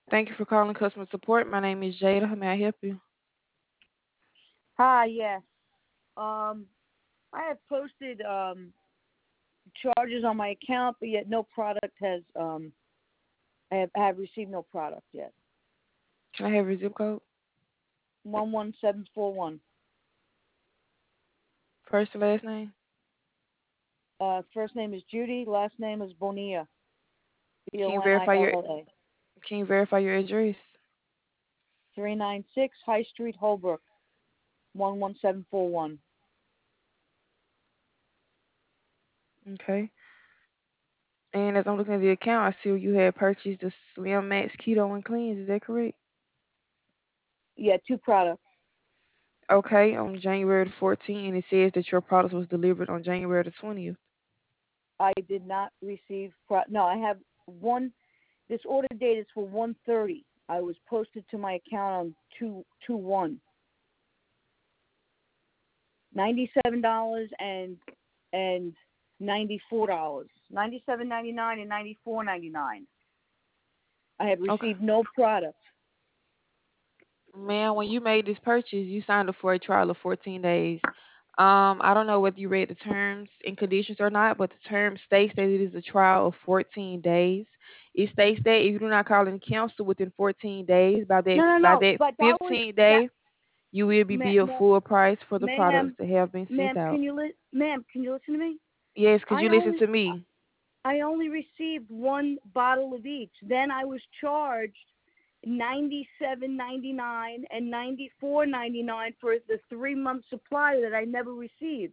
Thank you for calling customer support. My name is Jada. How may I help you? Hi, yes. I have posted charges on my account, but yet no product has I have received no product yet. Can I have your zip code? 11741. First and last name? First name is Judy, last name is Bonilla. B Can O you N I verify L your L A. Can you verify your address? 396 High Street, Holbrook. 11741. Okay. And as I'm looking at the account, I see you had purchased the Slim Max Keto and Cleanse. Is that correct? Yeah, two products. Okay. On January the 14th, and it says that your product was delivered on January the 20th. I did not receive no, I have one. This order date is for 130. I was posted to my account on 2/1. $97 and $94. $97.99 and $94.99. I have Okay. received no product. Man, when you made this purchase, you signed up for a trial of 14 days. I don't know whether you read the terms and conditions or not, but the term states that it is a trial of 14 days. It states that if you do not call and cancel within 14 days, by that No, no, by no. that But that was 15th that, day, you will be ma- billed ma- full price for the products ma'am, that have been sent ma'am. out. Ma'am, can you listen to me? Yes, could I you listen only, to me? I only received one bottle of each. Then I was charged $97.99 and $94.99 for the 3 month supply that I never received.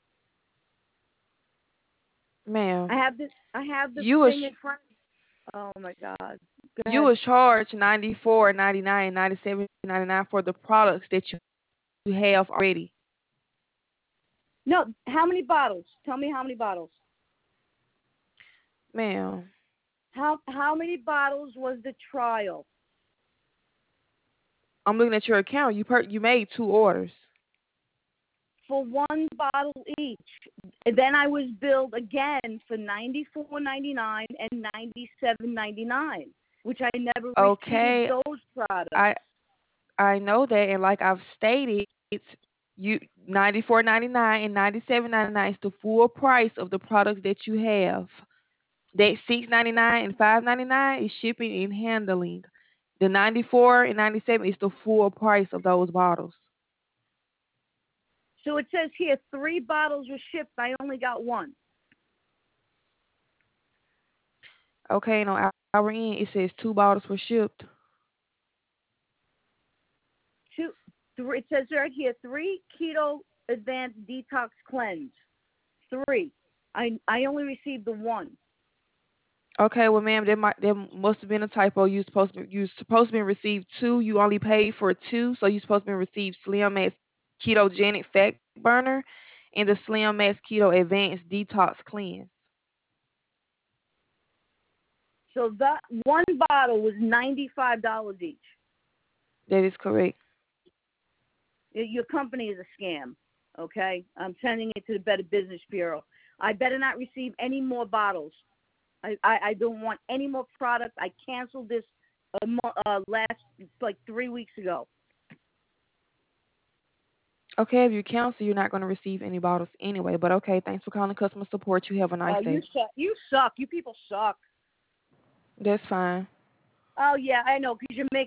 Ma'am, I have this you was thing in front. Oh my God. Go you ahead. was charged 94.99 and 97.99 for the products that you have already. No, how many bottles? Tell me how many bottles. Ma'am, How many bottles was the trial? I'm looking at your account. You made two orders. For one bottle each. And then I was billed again for $94.99 and $97.99, which I never received Okay, those products. I I know that, and like I've stated, it's you 94.99 and 97.99 is the full price of the products that you have. That 6.99 and 5.99 is shipping and handling. The 94 and 97 is the full price of those bottles. So it says here 3 bottles were shipped. I only got one. Okay, and on our end it says two bottles were shipped. Two, three. It says right here 3 keto advanced detox cleanse. 3. I only received the one. Okay, well, ma'am, there must have been a typo. You supposed to be received two. You only paid for two, so you supposed to be received Slim Max Ketogenic Fat Burner and the Slim Max Keto Advanced Detox Cleanse. So that one bottle was $95 each. That is correct. Your company is a scam. Okay, I'm sending it to the Better Business Bureau. I better not receive any more bottles. I don't want any more product. I canceled this last like 3 weeks ago. Okay, if you cancel, you're not going to receive any bottles anyway. But okay, thanks for calling customer support. You have a nice You day. suck. You suck. You people suck. That's fine. Oh yeah, I know, because you're making